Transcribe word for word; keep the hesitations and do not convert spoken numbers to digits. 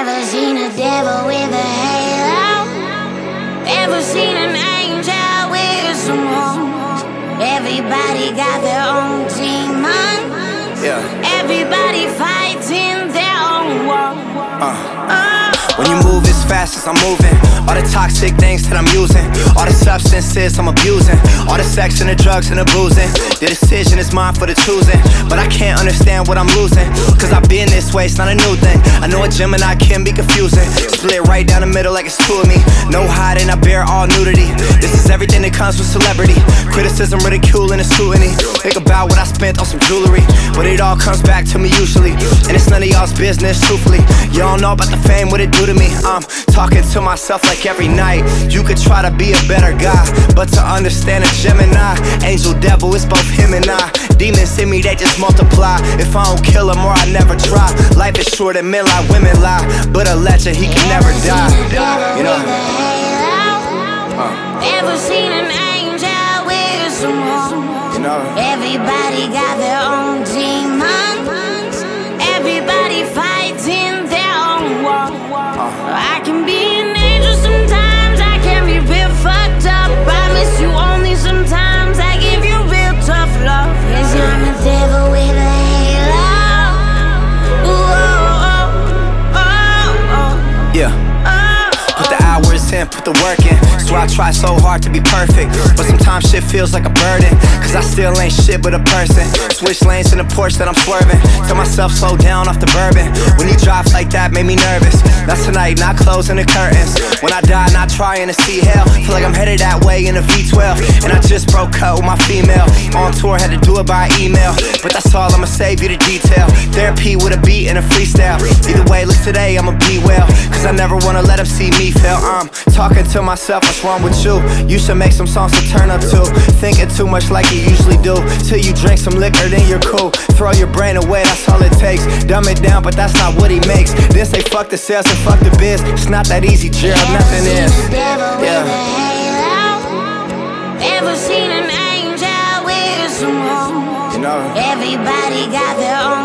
Ever seen a devil with a halo? Ever seen an angel with some horns? Everybody got their own demons. Yeah. Everybody fighting their own war. Uh. Uh. When you move as fast as I'm moving, all the toxic things that I'm using, all the substances I'm abusing, all the sex and the drugs and the boozing. The decision is mine for the choosing, but I can't understand what I'm losing, cause I've been this way, it's not a new thing. I know a Gemini can be confusing, split right down the middle like it's two of me. No hiding, I bear all nudity. This is everything that comes with celebrity. Criticism, ridicule, and a scrutiny. Think about what I spent on some jewelry, but it all comes back to me usually, and it's none of y'all's business, truthfully. Y'all know about the fame, what it do to me. I'm talking to myself like every night. You could try to be a better guy, but to understand a Gemini, angel, devil, it's both him and I. Demons in me, they just multiply. If I don't kill them or I never try. Life is short and men lie, women lie, but a legend, he can never die. You know? Uh. Ever seen an angel with some horns? You know? Everybody got their own demons. Everybody fighting their own war. Uh. I can be an angel sometimes, I can be real fucked up. I miss you only sometimes, I give you real tough love. Yes, I'm a devil with a halo. Ooh, oh, oh, oh, oh. Yeah. Put the hours in, put the work in. So I try so hard to be perfect, but sometimes shit feels like a burden, cause I still ain't shit but a person. Switch lanes in the Porsche that I'm swerving. Tell myself slow down off the bourbon. When you drive like that made me nervous. That's tonight, not closing the curtains. When I die, not trying to see hell. Feel like I'm headed that way in a V twelve, and I just broke up with my female. On tour, had to do it by email, but that's all, I'ma save you the detail. Therapy with a beat and a freestyle. Either way, look today, I'ma be well, cause I never wanna let them see me fail. I'm talking to myself, what's wrong with you? You should make some songs to turn up to. Thinking too much like you usually do. Till you drink some liquor, then you're cool. Throw your brain away, that's all it takes. Dumb it down, but that's not what he makes. Then say fuck the sales and fuck the biz. It's not that easy, Gerald, nothing is. Yeah. Ever seen an angel with some horns? You know? Everybody got their own